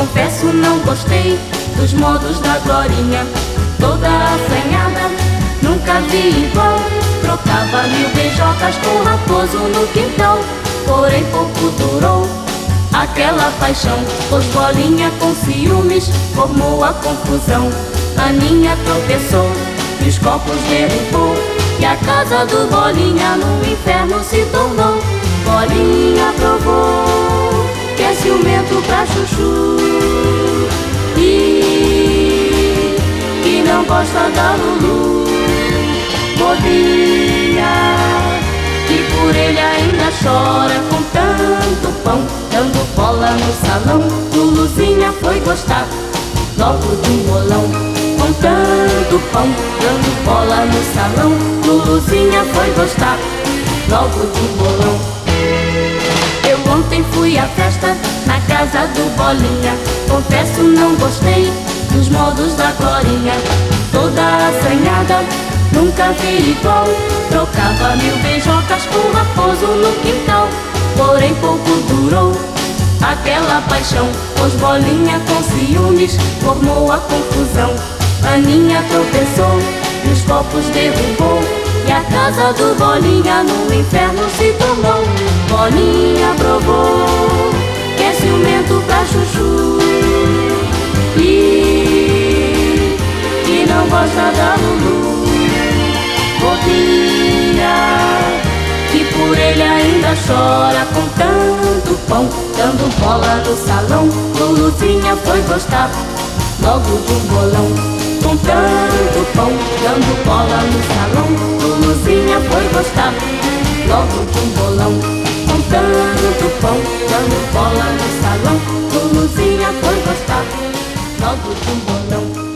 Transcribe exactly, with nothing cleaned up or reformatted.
Confesso, não gostei dos modos da Glorinha, toda assanhada, nunca vi igual. Trocava mil beijocas com o raposo no quintal, porém pouco durou aquela paixão. Pois Bolinha com ciúmes formou a confusão. Aninha tropeçou e os copos derrubou, e a casa do Bolinha no inferno se tornou. Bolinha provou que é ciumento pra chuchu e que não gosta da Lulu. Bolinha, que por ele ainda chora com tanto pão, dando bola no salão. Luluzinha foi gostar logo de um bolão. Com tanto pão, dando bola no salão. Luluzinha foi gostar logo de um bolão. Eu ontem fui à festa na casa do Bolinha. Confesso, não gostei dos modos da Glorinha, toda assanhada, nunca vi igual. Trocava mil beijocas com o raposo no quintal, porém pouco durou aquela paixão. Pois Bolinha com ciúmes formou a confusão. Aninha tropeçou e os copos derrubou, e a casa do Bolinha no inferno se tornou. Bolinha provou que é ciumento pra chuchu e que não gosta da Lulu. Bolinha, que por ele ainda chora com tanto pão, dando bola no salão. Luluzinha foi gostar logo de um bolão. Com tanto pão, dando bola no salão. Luluzinha foi gostar logo de um bolão. Com tanto pão, dando bola no salão. Luluzinha foi gostar logo de um bolão.